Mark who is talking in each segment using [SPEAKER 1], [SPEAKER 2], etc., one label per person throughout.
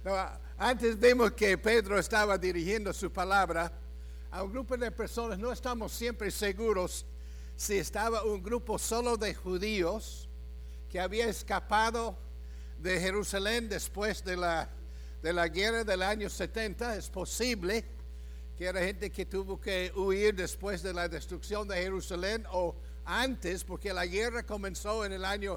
[SPEAKER 1] No, antes vimos que Pedro estaba dirigiendo su palabra a un grupo de personas. No estamos siempre seguros si estaba un grupo solo de judíos que había escapado de Jerusalén después de la guerra del año 70. Es posible que era gente que tuvo que huir después de la destrucción de Jerusalén o antes, porque la guerra comenzó en el año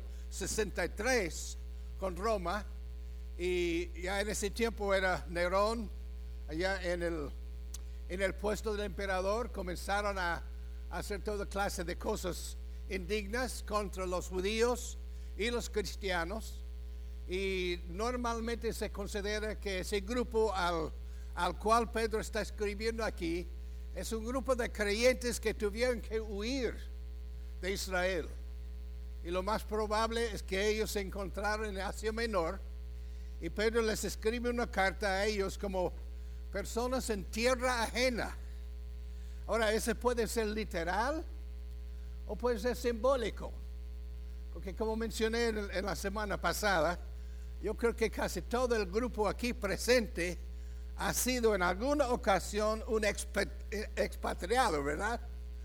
[SPEAKER 1] 63 con Roma, y ya en ese tiempo era Nerón allá en el puesto del emperador. Comenzaron a hacer toda clase de cosas indignas contra los judíos y los cristianos, y normalmente se considera que ese grupo al cual Pedro está escribiendo aquí es un grupo de creyentes que tuvieron que huir de Israel, y lo más probable es que ellos se encontraron en Asia Menor, y Pedro les escribe una carta a ellos como personas en tierra ajena. Ahora, ese puede ser literal o puede ser simbólico, porque como mencioné en la semana pasada, yo creo que casi todo el grupo aquí presente ha sido en alguna ocasión un expatriado, ¿verdad?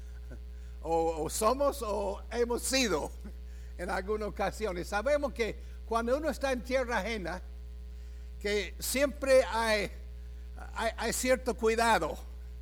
[SPEAKER 1] O somos o hemos sido en alguna ocasión. Y sabemos que cuando uno está en tierra ajena, que siempre hay cierto cuidado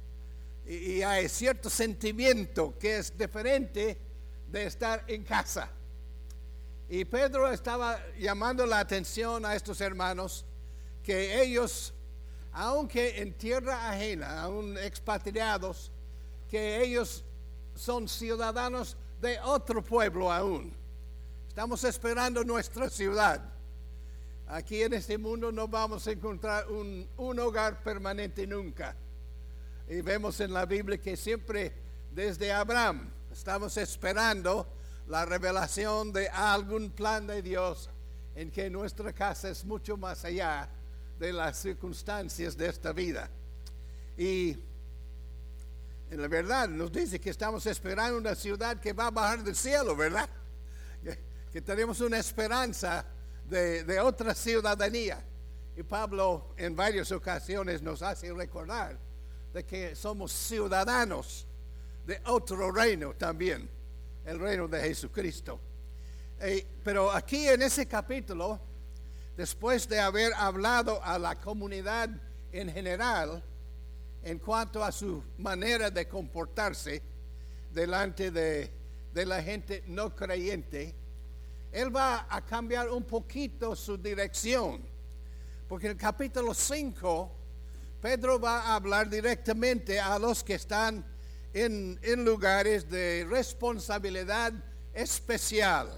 [SPEAKER 1] y hay cierto sentimiento que es diferente de estar en casa. Y Pedro estaba llamando la atención a estos hermanos que ellos, aunque en tierra ajena, aún expatriados, que ellos son ciudadanos de otro pueblo aún. Estamos esperando nuestra ciudad. Aquí en este mundo no vamos a encontrar un hogar permanente nunca. Y vemos en la Biblia que siempre desde Abraham estamos esperando la revelación de algún plan de Dios en que nuestra casa es mucho más allá de las circunstancias de esta vida. Y en la verdad nos dice que estamos esperando una ciudad que va a bajar del cielo, ¿verdad? Que tenemos una esperanza de otra ciudadanía. Y Pablo en varias ocasiones nos hace recordar de que somos ciudadanos de otro reino también, el reino de Jesucristo. Pero aquí en ese capítulo, después de haber hablado a la comunidad en general en cuanto a su manera de comportarse delante de la gente no creyente, él va a cambiar un poquito su dirección, porque en el capítulo 5 Pedro va a hablar directamente a los que están en lugares de responsabilidad especial.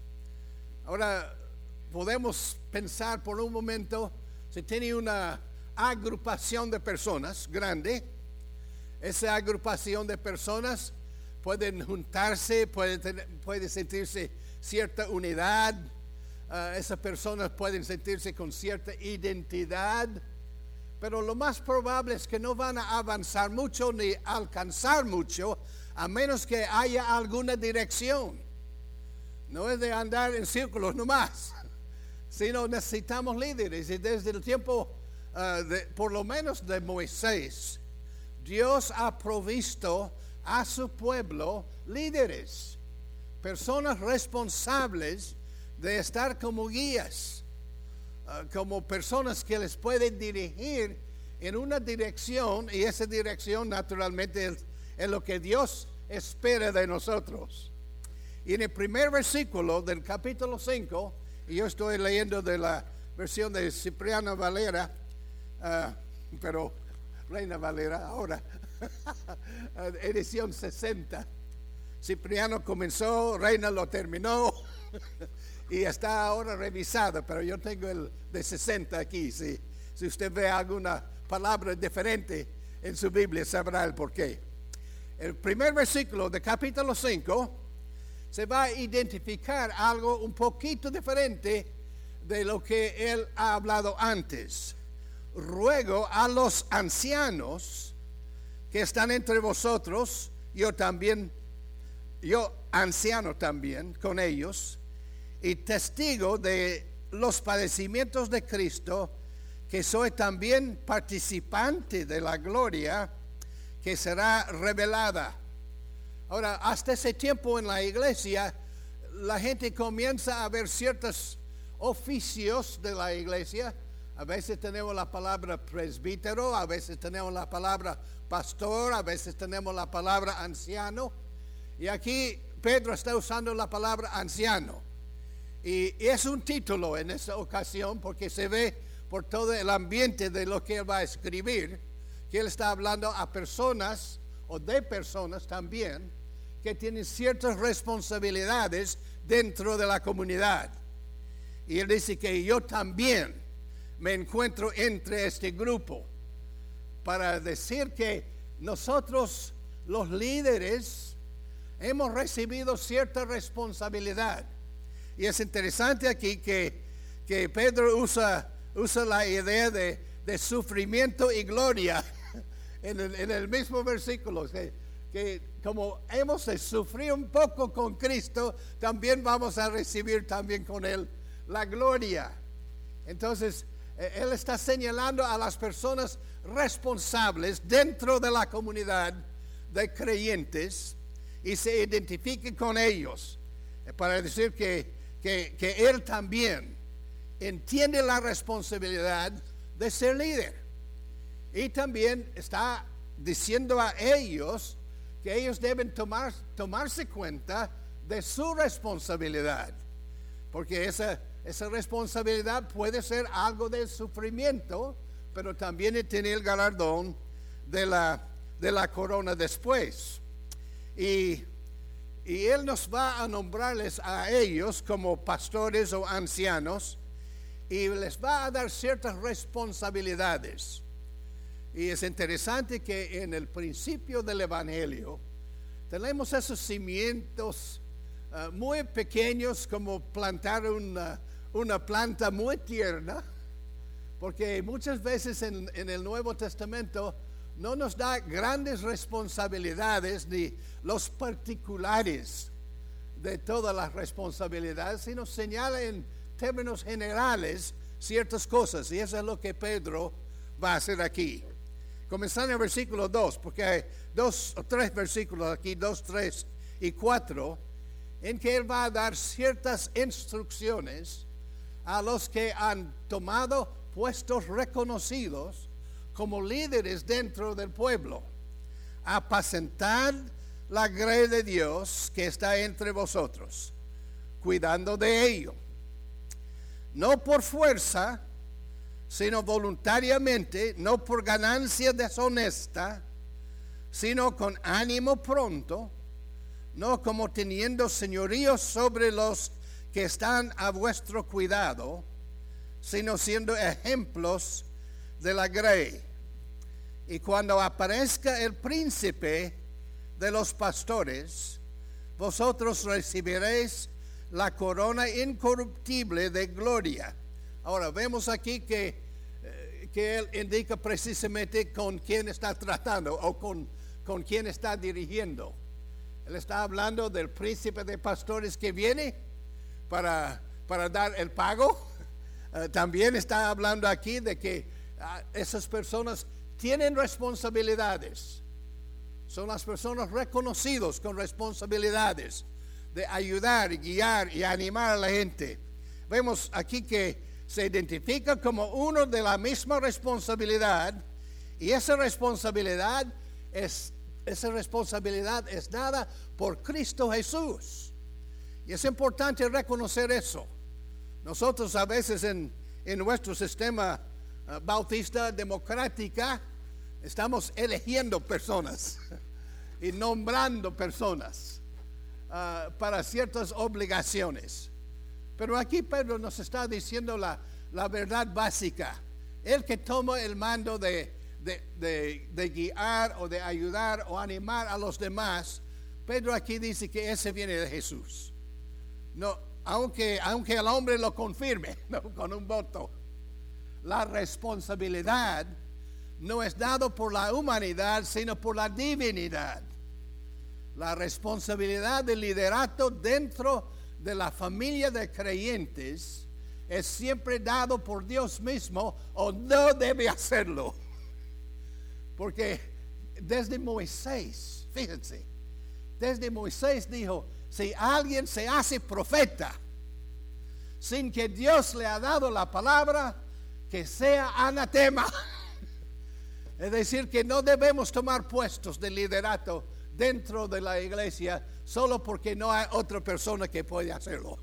[SPEAKER 1] Ahora podemos pensar por un momento, si tiene una agrupación de personas grande, esa agrupación de personas pueden juntarse, puede sentirse cierta unidad, esas personas pueden sentirse con cierta identidad, pero lo más probable es que no van a avanzar mucho ni alcanzar mucho a menos que haya alguna dirección. No es de andar en círculos nomás, sino necesitamos líderes. Y desde el tiempo, por lo menos de Moisés, Dios ha provisto a su pueblo líderes, personas responsables de estar como guías, como personas que les pueden dirigir en una dirección, y esa dirección naturalmente es lo que Dios espera de nosotros. Y en el primer versículo del capítulo 5, y yo estoy leyendo de la versión de Cipriano Valera, pero Reina Valera ahora, edición 60. Cipriano comenzó, Reina lo terminó y está ahora revisada, pero yo tengo el de 60 aquí. Si usted ve alguna palabra diferente en su Biblia, sabrá el porqué. El primer versículo de capítulo 5 se va a identificar algo un poquito diferente de lo que él ha hablado antes. Ruego a los ancianos que están entre vosotros, yo anciano también con ellos, y testigo de los padecimientos de Cristo, que soy también participante de la gloria que será revelada. Ahora, hasta ese tiempo en la iglesia, la gente comienza a ver ciertos oficios de la iglesia. A veces tenemos la palabra presbítero, a veces tenemos la palabra pastor, a veces tenemos la palabra anciano. Y aquí Pedro está usando la palabra anciano. Y es un título en esta ocasión porque se ve por todo el ambiente de lo que él va a escribir, que él está hablando a personas o de personas también que tienen ciertas responsabilidades dentro de la comunidad. Y él dice que yo también me encuentro entre este grupo para decir que nosotros los líderes hemos recibido cierta responsabilidad. Y es interesante aquí que Pedro usa la idea de sufrimiento y gloria en el mismo versículo, que como hemos de sufrir un poco con Cristo, también vamos a recibir también con Él la gloria. Entonces, él está señalando a las personas responsables dentro de la comunidad de creyentes y se identifique con ellos para decir que él también entiende la responsabilidad de ser líder. Y también está diciendo a ellos que ellos deben tomarse cuenta de su responsabilidad, porque esa responsabilidad puede ser algo de sufrimiento, pero también tiene el galardón de la corona después. Y él nos va a nombrarles a ellos como pastores o ancianos y les va a dar ciertas responsabilidades. Y es interesante que en el principio del Evangelio tenemos esos cimientos muy pequeños, como plantar una planta muy tierna, porque muchas veces en el Nuevo Testamento no nos da grandes responsabilidades ni los particulares de todas las responsabilidades, sino señala en términos generales ciertas cosas, y eso es lo que Pedro va a hacer aquí. Comenzando en el versículo 2, porque hay 2 o 3 versículos aquí, 2, 3 y 4, en que él va a dar ciertas instrucciones a los que han tomado puestos reconocidos como líderes dentro del pueblo. Apacentad la grey de Dios que está entre vosotros, cuidando de ello, no por fuerza, sino voluntariamente, no por ganancia deshonesta, sino con ánimo pronto, no como teniendo señorío sobre los que están a vuestro cuidado, sino siendo ejemplos de la grey. Y cuando aparezca el príncipe de los pastores, vosotros recibiréis la corona incorruptible de gloria. Ahora vemos aquí que él indica precisamente con quién está tratando o con quién está dirigiendo. Él está hablando del príncipe de pastores que viene para dar el pago. También está hablando aquí de que esas personas tienen responsabilidades. Son las personas reconocidas con responsabilidades de ayudar, guiar y animar a la gente. Vemos aquí que se identifica como uno de la misma responsabilidad, y esa responsabilidad es dada por Cristo Jesús. Y es importante reconocer eso. Nosotros a veces en nuestro sistema bautista democrática estamos eligiendo personas y nombrando personas para ciertas obligaciones. Pero aquí Pedro nos está diciendo la verdad básica. El que toma el mando de guiar o de ayudar o animar a los demás, Pedro aquí dice que ese viene de Jesús. No, aunque el hombre lo confirme, no, con un voto. La responsabilidad no es dada por la humanidad, sino por la divinidad. La responsabilidad del liderato dentro de la familia de creyentes es siempre dado por Dios mismo o no debe hacerlo. Porque desde Moisés, fíjense, desde Moisés dijo, si alguien se hace profeta sin que Dios le ha dado la palabra, que sea anatema. Es decir, que no debemos tomar puestos de liderato dentro de la iglesia solo porque no hay otra persona que puede hacerlo.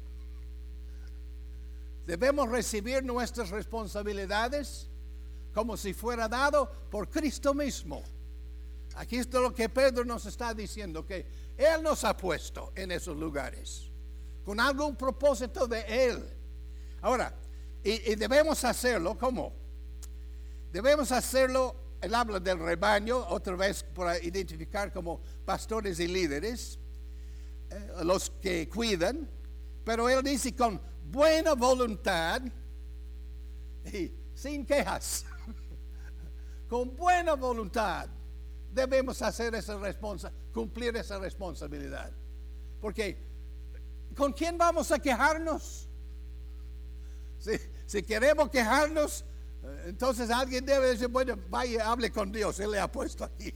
[SPEAKER 1] Debemos recibir nuestras responsabilidades como si fuera dado por Cristo mismo. Aquí está lo que Pedro nos está diciendo, que Él nos ha puesto en esos lugares con algún propósito de Él. Ahora, y debemos hacerlo, ¿cómo? Debemos hacerlo, Él habla del rebaño, otra vez para identificar como pastores y líderes, los que cuidan, pero Él dice con buena voluntad y sin quejas. Con buena voluntad debemos hacer cumplir esa responsabilidad. Porque ¿con quién vamos a quejarnos? Si queremos quejarnos, entonces alguien debe decir, bueno, vaya, hable con Dios, Él le ha puesto aquí.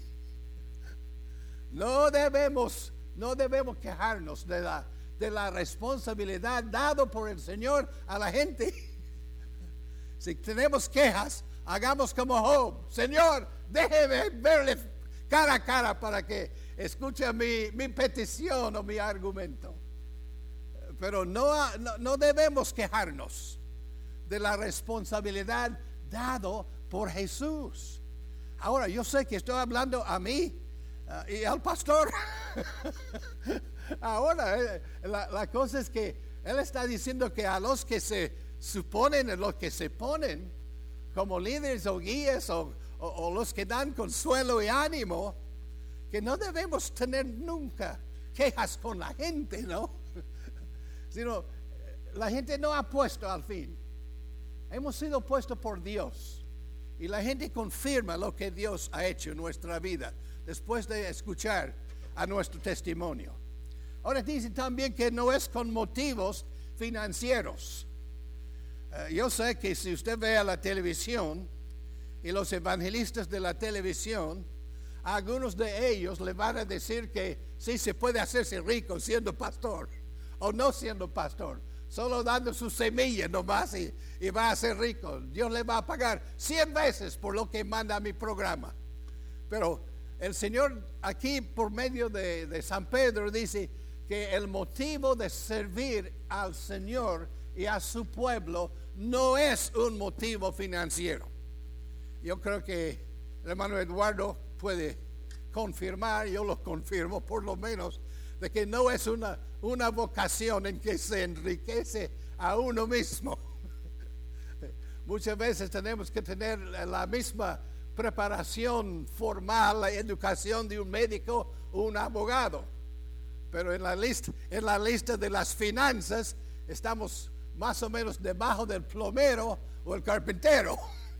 [SPEAKER 1] No debemos quejarnos de la responsabilidad dado por el Señor a la gente. Si tenemos quejas, hagamos como Job. Señor, déjeme verle cara a cara para que escuche mi petición o mi argumento. Pero no debemos quejarnos de la responsabilidad dado por Jesús. Ahora, yo sé que estoy hablando a mí y al pastor. Ahora, la cosa es que Él está diciendo que a los que se suponen, a los que se ponen como líderes o guías o los que dan consuelo y ánimo, que no debemos tener nunca quejas con la gente, ¿no? Sino, la gente no ha puesto al fin. Hemos sido puestos por Dios. Y la gente confirma lo que Dios ha hecho en nuestra vida después de escuchar a nuestro testimonio. Ahora dice también que no es con motivos financieros. Yo sé que si usted ve a la televisión y los evangelistas de la televisión, algunos de ellos le van a decir que sí se puede hacerse rico siendo pastor o no siendo pastor, solo dando su semilla nomás y va a ser rico. Dios le va a pagar 100 veces por lo que manda a mi programa. Pero el Señor aquí por medio de San Pedro dice que el motivo de servir al Señor y a su pueblo no es un motivo financiero. Yo creo que el hermano Eduardo puede confirmar, yo lo confirmo por lo menos, de que no es una vocación en que se enriquece a uno mismo. Muchas veces tenemos que tener la misma preparación formal, la educación de un médico o un abogado, pero en la lista de las finanzas estamos más o menos debajo del plomero o el carpintero.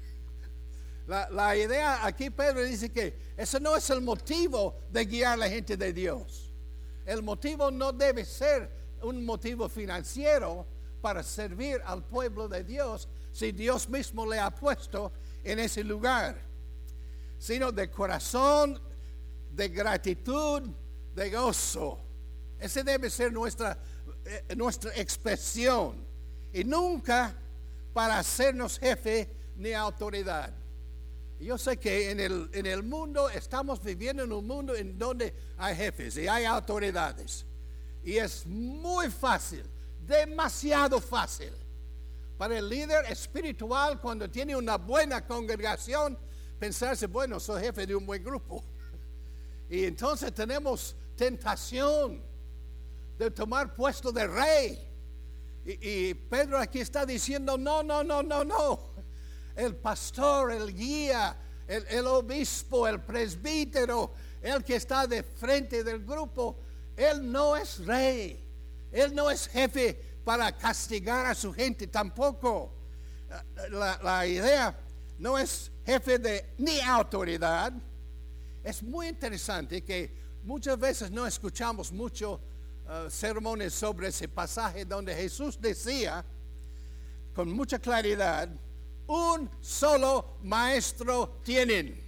[SPEAKER 1] La idea aquí Pedro dice que ese no es el motivo de guiar a la gente de Dios. El motivo no debe ser un motivo financiero para servir al pueblo de Dios si Dios mismo le ha puesto en ese lugar, sino de corazón, de gratitud, de gozo. Ese debe ser nuestra expresión, y nunca para hacernos jefe ni autoridad. Yo sé que en el mundo estamos viviendo en un mundo en donde hay jefes y hay autoridades, y es muy fácil, demasiado fácil para el líder espiritual, cuando tiene una buena congregación, pensarse, bueno, soy jefe de un buen grupo. Y entonces tenemos tentación de tomar puesto de rey. Y Pedro aquí está diciendo, no. El pastor, el guía, el obispo, el presbítero, el que está de frente del grupo, él no es rey. Él no es jefe para castigar a su gente tampoco. La idea no es jefe ni autoridad. Es muy interesante que muchas veces no escuchamos mucho sermones sobre ese pasaje donde Jesús decía, con mucha claridad, un solo maestro tienen.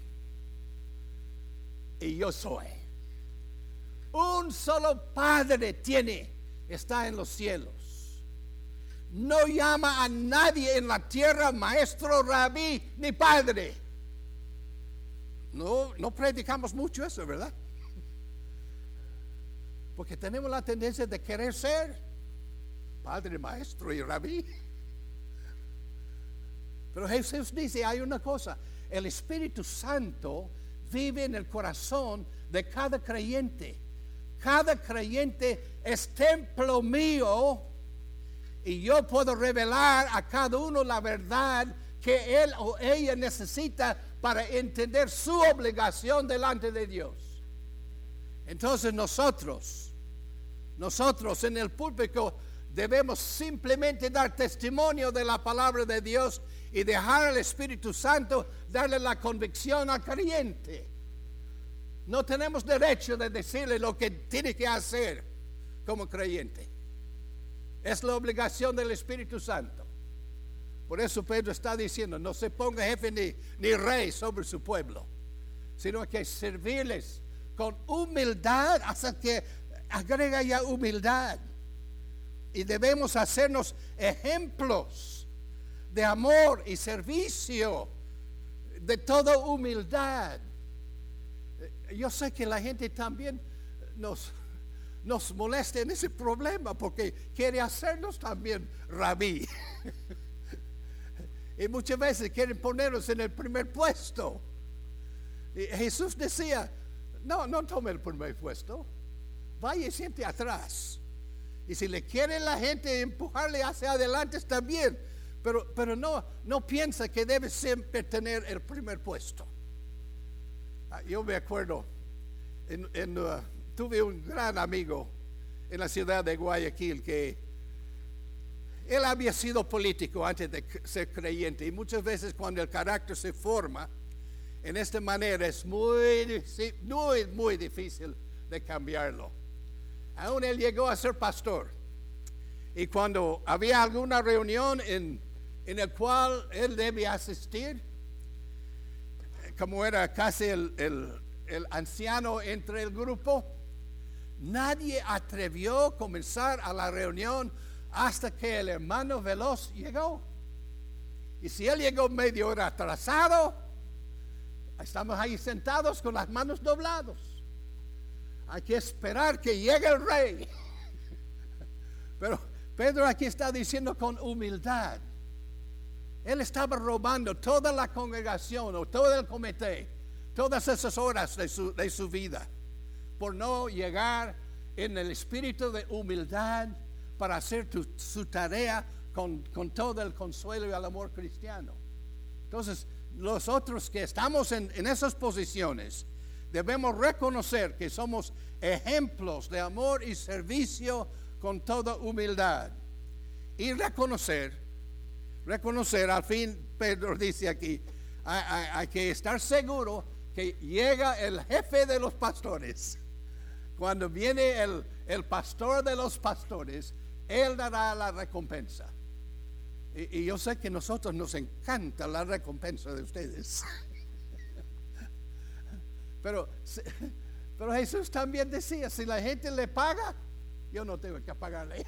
[SPEAKER 1] Y yo soy. Un solo Padre tiene, está en los cielos. No llama a nadie en la tierra maestro, rabí, ni padre. No predicamos mucho eso, ¿verdad? Porque tenemos la tendencia de querer ser padre, maestro y rabí. Pero Jesús dice, hay una cosa, el Espíritu Santo vive en el corazón de cada creyente. Cada creyente es templo mío y yo puedo revelar a cada uno la verdad que él o ella necesita para entender su obligación delante de Dios. Entonces nosotros en el púlpito debemos simplemente dar testimonio de la palabra de Dios y dejar al Espíritu Santo darle la convicción al creyente. No tenemos derecho de decirle lo que tiene que hacer como creyente. Es la obligación del Espíritu Santo. Por eso Pedro está diciendo, no se ponga jefe ni rey sobre su pueblo, sino que servirles con humildad, hasta que agrega ya humildad. Y debemos hacernos ejemplos de amor y servicio, de toda humildad. Yo sé que la gente también nos molesta en ese problema porque quiere hacernos también rabí. Y muchas veces quieren ponernos en el primer puesto. Y Jesús decía, no tome el primer puesto, vaya y siente atrás. Y si le quiere la gente empujarle hacia adelante está bien, pero no piensa que debe siempre tener el primer puesto. Yo me acuerdo, tuve un gran amigo en la ciudad de Guayaquil que él había sido político antes de ser creyente, y muchas veces cuando el carácter se forma en esta manera es muy difícil de cambiarlo. Aún él llegó a ser pastor, y cuando había alguna reunión en el cual él debía asistir, como era casi el anciano entre el grupo, nadie atrevió a comenzar a la reunión hasta que el hermano Veloz llegó. Y si él llegó media hora atrasado, estamos ahí sentados con las manos dobladas. Hay que esperar que llegue el rey. Pero Pedro aquí está diciendo con humildad. Él estaba robando toda la congregación o todo el comité, todas esas horas de su vida, por no llegar en el espíritu de humildad para hacer su tarea con todo el consuelo y el amor cristiano. Entonces, los otros que estamos en esas posiciones, debemos reconocer que somos ejemplos de amor y servicio con toda humildad. Y reconocer, al fin Pedro dice aquí, hay que estar seguro que llega el jefe de los pastores. Cuando viene el pastor de los pastores, él dará la recompensa. Y yo sé que a nosotros nos encanta la recompensa de ustedes. Pero Jesús también decía, si la gente le paga, yo no tengo que pagarle.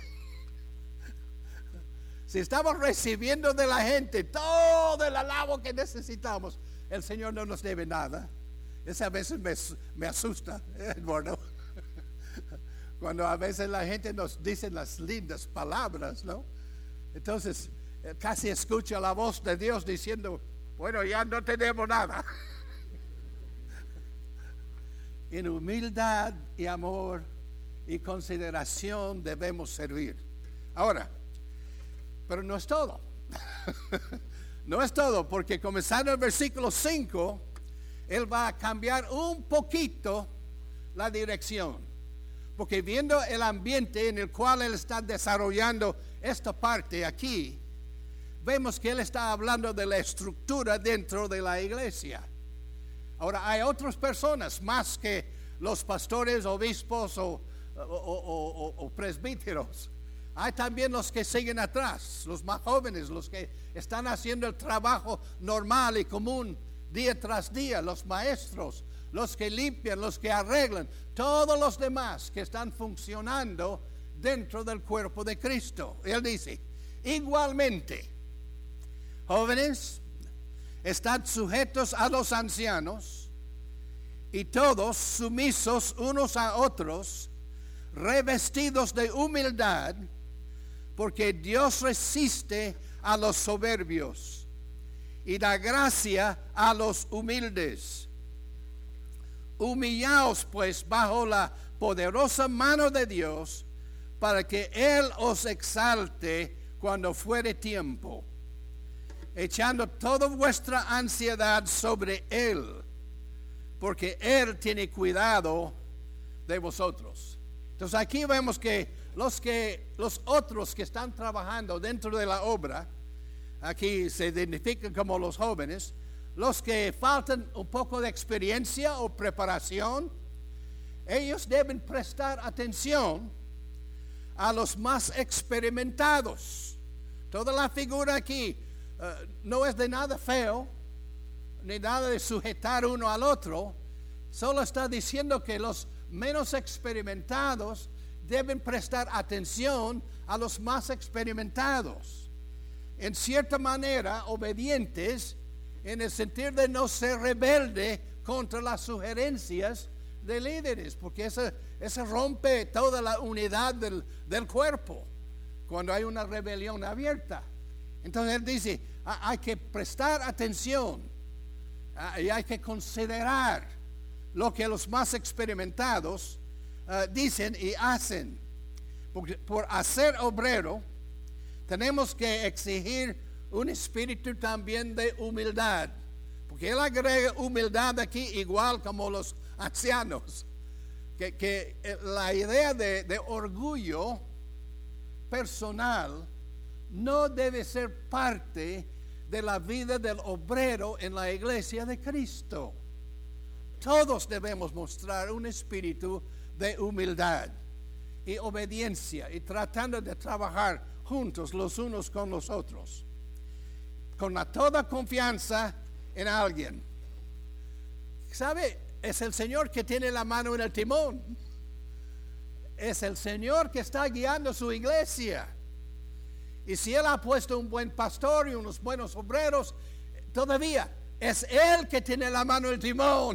[SPEAKER 1] Si estamos recibiendo de la gente todo el alabo que necesitamos, el Señor no nos debe nada. Eso a veces me asusta, Eduardo. Cuando a veces la gente nos dice las lindas palabras, ¿no? Entonces, casi escucha la voz de Dios diciendo, bueno, ya no tenemos nada. En humildad y amor y consideración debemos servir. Ahora, pero no es todo. No es todo, porque comenzando el versículo 5, él va a cambiar un poquito la dirección. Porque viendo el ambiente en el cual él está desarrollando esta parte aquí, vemos que él está hablando de la estructura dentro de la iglesia. Ahora, hay otras personas más que los pastores, obispos o presbíteros. Hay también los que siguen atrás, los más jóvenes, los que están haciendo el trabajo normal y común día tras día, los maestros, los que limpian, los que arreglan, todos los demás que están funcionando dentro del cuerpo de Cristo. Él dice, igualmente, jóvenes, estad sujetos a los ancianos y todos sumisos unos a otros, revestidos de humildad, porque Dios resiste a los soberbios y da gracia a los humildes. Humillaos pues bajo la poderosa mano de Dios, para que Él os exalte cuando fuere tiempo, echando toda vuestra ansiedad sobre Él, porque Él tiene cuidado de vosotros. Entonces aquí vemos que los otros que están trabajando dentro de la obra, aquí se identifican como los jóvenes, los que faltan un poco de experiencia o preparación, ellos deben prestar atención a los más experimentados. Toda la figura aquí no es de nada feo, ni nada de sujetar uno al otro, solo está diciendo que los menos experimentados deben prestar atención a los más experimentados. En cierta manera, obedientes, en el sentido de no ser rebelde contra las sugerencias de líderes, porque eso rompe toda la unidad del cuerpo cuando hay una rebelión abierta. Entonces él dice, hay que prestar atención y hay que considerar lo que los más experimentados dicen y hacen. Porque por hacer obrero tenemos que exigir un espíritu también de humildad, porque él agrega humildad aquí igual como los ancianos, que la idea de orgullo personal no debe ser parte de la vida del obrero en la iglesia de Cristo. Todos debemos mostrar un espíritu de humildad y obediencia y tratando de trabajar juntos los unos con los otros, con toda confianza en alguien. ¿Sabe? Es el Señor que tiene la mano en el timón. Es el Señor que está guiando su iglesia. Y si Él ha puesto un buen pastor y unos buenos obreros, todavía es Él que tiene la mano en el timón.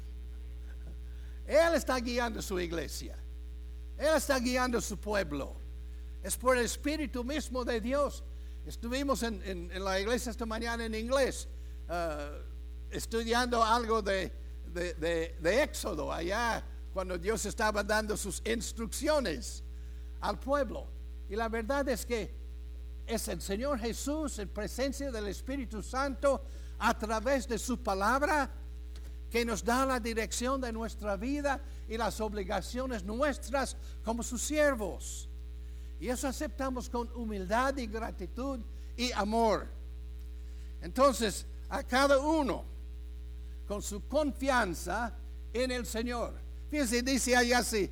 [SPEAKER 1] Él está guiando su iglesia. Él está guiando su pueblo. Es por el Espíritu mismo de Dios. Estuvimos en la iglesia esta mañana en inglés, estudiando algo de Éxodo, allá cuando Dios estaba dando sus instrucciones al pueblo. Y la verdad es que es el Señor Jesús, en presencia del Espíritu Santo, a través de su palabra, que nos da la dirección de nuestra vida y las obligaciones nuestras como sus siervos. Y eso aceptamos con humildad y gratitud y amor. Entonces, a cada uno con su confianza en el Señor. Fíjense, dice allá si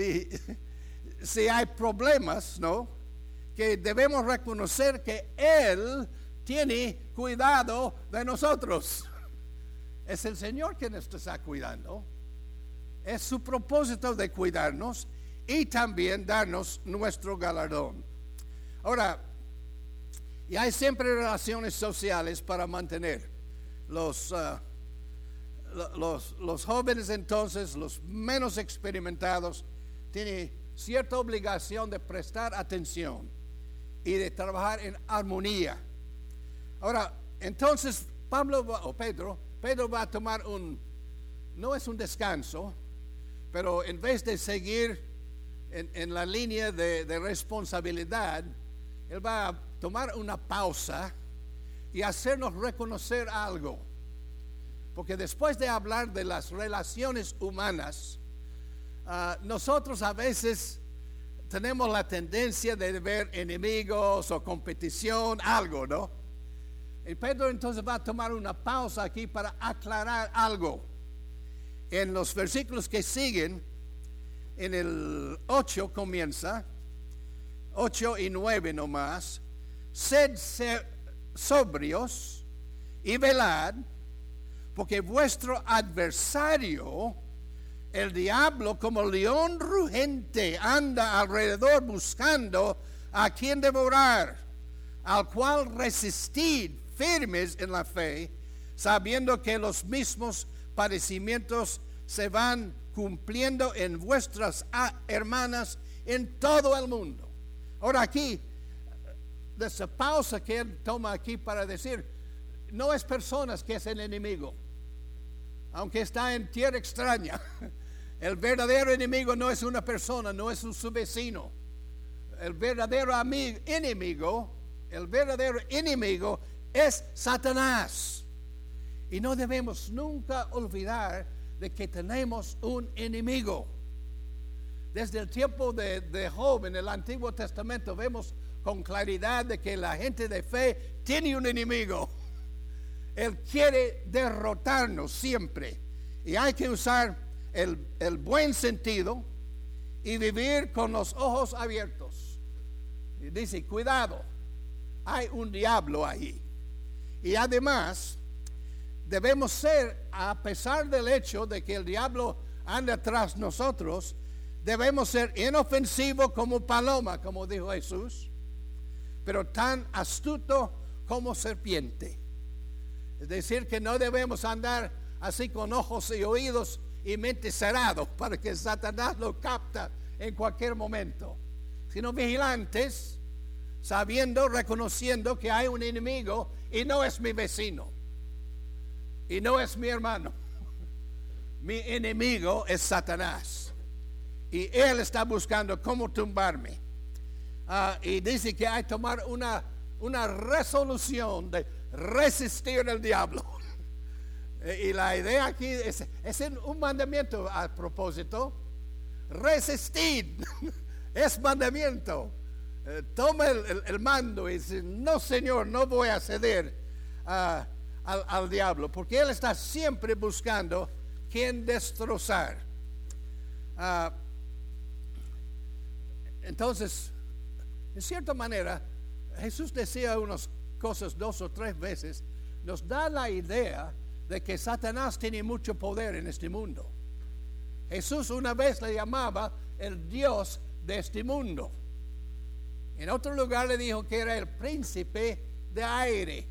[SPEAKER 1] hay problemas, ¿no? Que debemos reconocer que Él tiene cuidado de nosotros. Es el Señor quien nos está cuidando. Es su propósito de cuidarnos y también darnos nuestro galardón. Ahora, y hay siempre relaciones sociales para mantener. Los jóvenes entonces, los menos experimentados, tienen cierta obligación de prestar atención y de trabajar en armonía. Ahora, entonces Pedro va a tomar no es un descanso, pero en vez de seguir en la línea de responsabilidad, él va a tomar una pausa y hacernos reconocer algo. Porque después de hablar de las relaciones humanas, nosotros a veces tenemos la tendencia de ver enemigos o competición, algo, ¿no? Y Pedro entonces va a tomar una pausa aquí para aclarar algo. En los versículos que siguen, en el 8 comienza, 8 y 9 nomás. Sed sobrios y velad, porque vuestro adversario, el diablo, como león rugente, anda alrededor buscando a quien devorar, al cual resistid firmes en la fe, sabiendo que los mismos padecimientos se van cumpliendo en vuestras hermanas en todo el mundo. Ahora aquí, de esa pausa que él toma aquí para decir, no es personas que es el enemigo, aunque está en tierra extraña. El verdadero enemigo no es una persona, no es su vecino. El verdadero enemigo es Satanás. Y no debemos nunca olvidar de que tenemos un enemigo. Desde el tiempo de Job en el Antiguo Testamento vemos con claridad de que la gente de fe tiene un enemigo. Él quiere derrotarnos siempre. Y hay que usar el buen sentido y vivir con los ojos abiertos. Y dice, cuidado, hay un diablo ahí. Y además, debemos ser, a pesar del hecho de que el diablo anda tras nosotros, debemos ser inofensivos como paloma, como dijo Jesús, pero tan astuto como serpiente. Es decir, que no debemos andar así con ojos y oídos y mente cerrados para que Satanás lo capta en cualquier momento, sino vigilantes, sabiendo, reconociendo que hay un enemigo y no es mi vecino y no es mi hermano. Mi enemigo es Satanás y él está buscando cómo tumbarme. Y dice que hay que tomar una resolución de resistir al diablo. Y la idea aquí es un mandamiento a propósito. Resistir es mandamiento. Toma el mando y dice, no Señor, no voy a ceder al diablo, porque él está siempre buscando quien destrozar. Entonces, en cierta manera, Jesús decía unas cosas 2 o 3 veces, nos da la idea de que Satanás tiene mucho poder en este mundo. Jesús una vez le llamaba el Dios de este mundo. En otro lugar le dijo que era el príncipe de aire.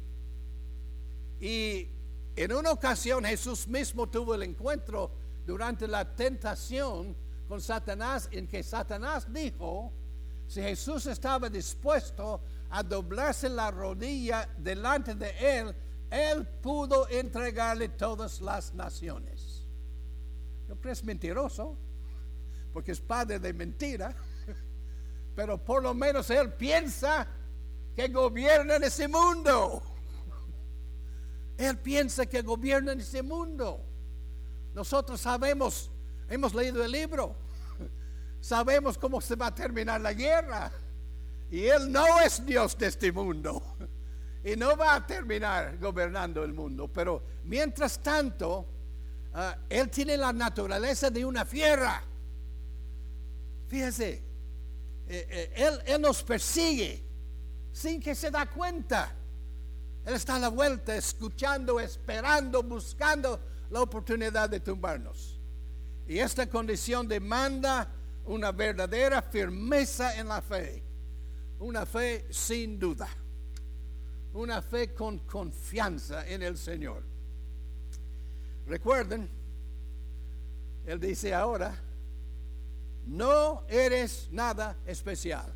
[SPEAKER 1] Y en una ocasión Jesús mismo tuvo el encuentro durante la tentación con Satanás, en que Satanás dijo, si Jesús estaba dispuesto a doblarse la rodilla delante de él pudo entregarle todas las naciones. ¿No crees mentiroso? Porque es padre de mentira. Pero por lo menos él piensa que gobierna en ese mundo. Él piensa que gobierna en ese mundo. Nosotros sabemos, hemos leído el libro, sabemos cómo se va a terminar la guerra. Y él no es Dios de este mundo. Y no va a terminar gobernando el mundo. Pero mientras tanto, él tiene la naturaleza de una fiera. Fíjese, él nos persigue sin que se da cuenta. Él está a la vuelta, escuchando, esperando, buscando la oportunidad de tumbarnos. Y esta condición demanda una verdadera firmeza en la fe. Una fe sin duda. Una fe con confianza en el Señor. Recuerden, él dice ahora, no eres nada especial.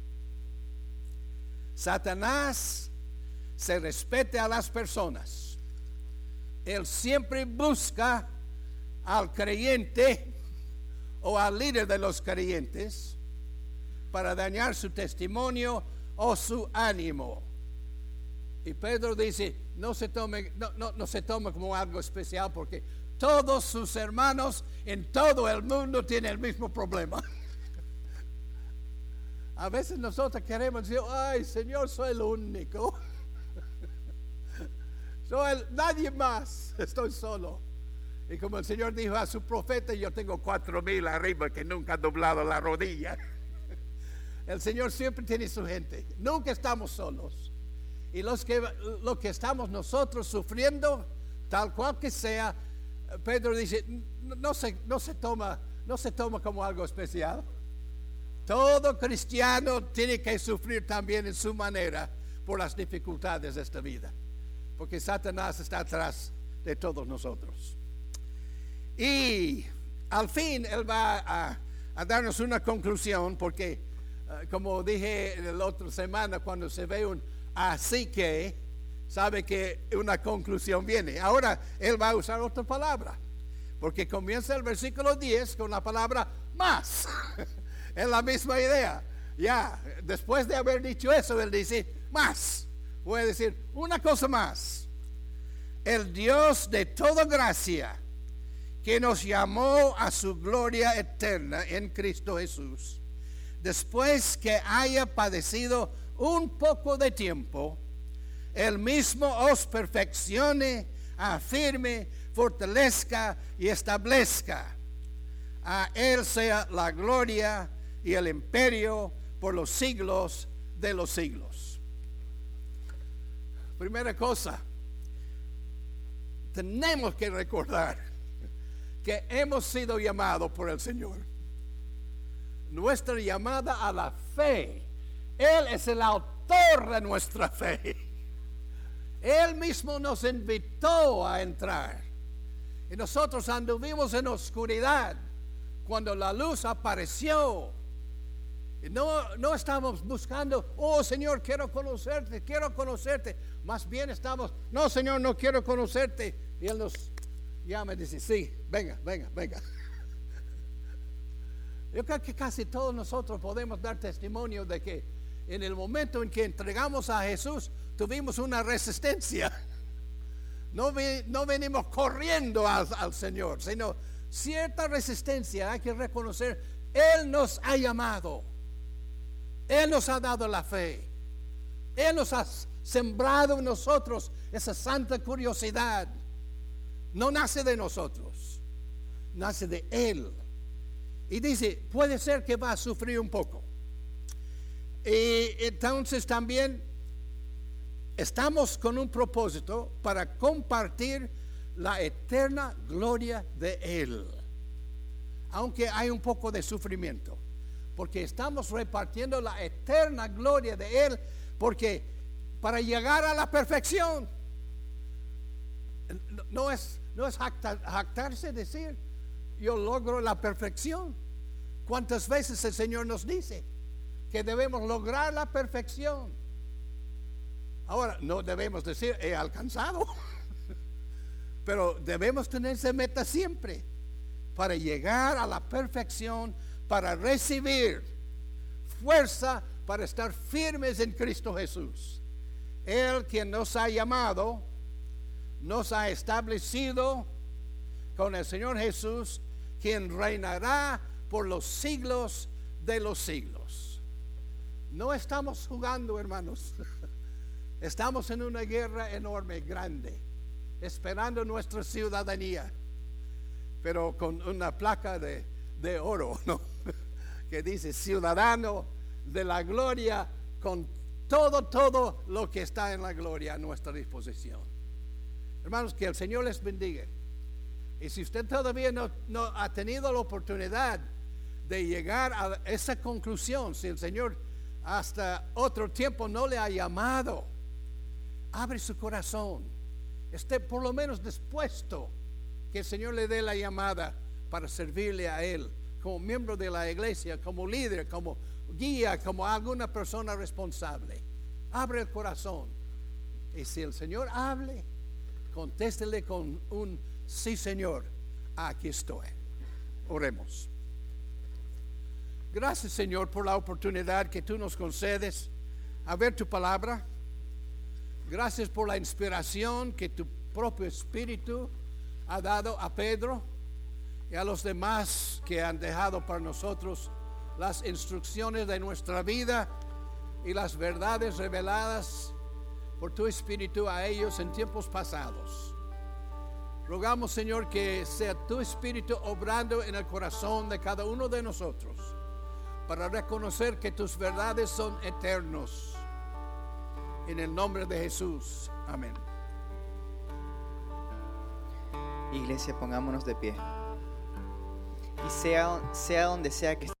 [SPEAKER 1] Satanás se respeta a las personas. Él siempre busca al creyente o al líder de los creyentes para dañar su testimonio o su ánimo. Y Pedro dice, no se tome como algo especial, porque todos sus hermanos en todo el mundo tienen el mismo problema. A veces nosotros queremos decir, ay Señor, soy el único. Nadie más, estoy solo. Y como el Señor dijo a su profeta, yo tengo 4,000 arriba que nunca han doblado la rodilla. El Señor siempre tiene su gente. Nunca estamos solos. Y lo que estamos nosotros sufriendo, tal cual que sea, Pedro dice, no se toma como algo especial. Todo cristiano tiene que sufrir también en su manera por las dificultades de esta vida, porque Satanás está atrás de todos nosotros. Y al fin Él va a darnos una conclusión, porque como dije la otra semana, cuando se ve un así que, sabe que una conclusión viene. Ahora Él va a usar otra palabra, porque comienza el versículo 10 con la palabra más. Es la misma idea. Ya, después de haber dicho eso, Él dice más. Voy a decir una cosa más. El Dios de toda gracia, que nos llamó a su gloria eterna en Cristo Jesús, después que haya padecido un poco de tiempo, Él mismo os perfeccione, afirme, fortalezca y establezca. A Él sea la gloria y el imperio por los siglos de los siglos. Primera cosa, tenemos que recordar que hemos sido llamados por el Señor. Nuestra llamada a la fe, Él es el autor de nuestra fe. Él mismo nos invitó a entrar. Y nosotros anduvimos en oscuridad cuando la luz apareció. Y no estamos buscando, oh Señor, quiero conocerte. Más bien estamos, no Señor, no quiero conocerte. Y Él nos llama y dice, sí, venga. Yo creo que casi todos nosotros podemos dar testimonio de que en el momento en que entregamos a Jesús, tuvimos una resistencia. No venimos corriendo al Señor, sino cierta resistencia. Hay que reconocer, Él nos ha llamado. Él nos ha dado la fe. Él nos ha sembrado en nosotros esa santa curiosidad. No nace de nosotros, nace de Él. Y dice, puede ser que va a sufrir un poco. Y entonces también estamos con un propósito para compartir la eterna gloria de Él. Aunque hay un poco de sufrimiento, porque estamos repartiendo la eterna gloria de Él, porque para llegar a la perfección, no es jactarse decir, yo logro la perfección. ¿Cuántas veces el Señor nos dice que debemos lograr la perfección? Ahora, no debemos decir, he alcanzado, pero debemos tener esa meta siempre, para llegar a la perfección, para recibir fuerza, para estar firmes en Cristo Jesús. Él, quien nos ha llamado, nos ha establecido con el Señor Jesús, quien reinará por los siglos de los siglos. No estamos jugando, hermanos. Estamos en una guerra enorme, grande, esperando nuestra ciudadanía, pero con una placa de oro, ¿no? Que dice ciudadano de la gloria, con todo lo que está en la gloria a nuestra disposición. Hermanos, que el Señor les bendiga. Y si usted todavía no ha tenido la oportunidad de llegar a esa conclusión, si el Señor hasta otro tiempo no le ha llamado, abre su corazón, esté por lo menos dispuesto que el Señor le dé la llamada para servirle a Él como miembro de la iglesia, como líder, como guía, como alguna persona responsable. Abre el corazón, y si el Señor hable, contéstele con un sí, Señor, aquí estoy. Oremos. Gracias, Señor, por la oportunidad que tú nos concedes a ver tu palabra. Gracias por la inspiración que tu propio Espíritu ha dado a Pedro y a los demás que han dejado para nosotros las instrucciones de nuestra vida y las verdades reveladas por tu Espíritu a ellos en tiempos pasados. Rogamos, Señor, que sea tu Espíritu obrando en el corazón de cada uno de nosotros, para reconocer que tus verdades son eternos. En el nombre de Jesús. Amén.
[SPEAKER 2] Iglesia, pongámonos de pie. Y sea donde sea que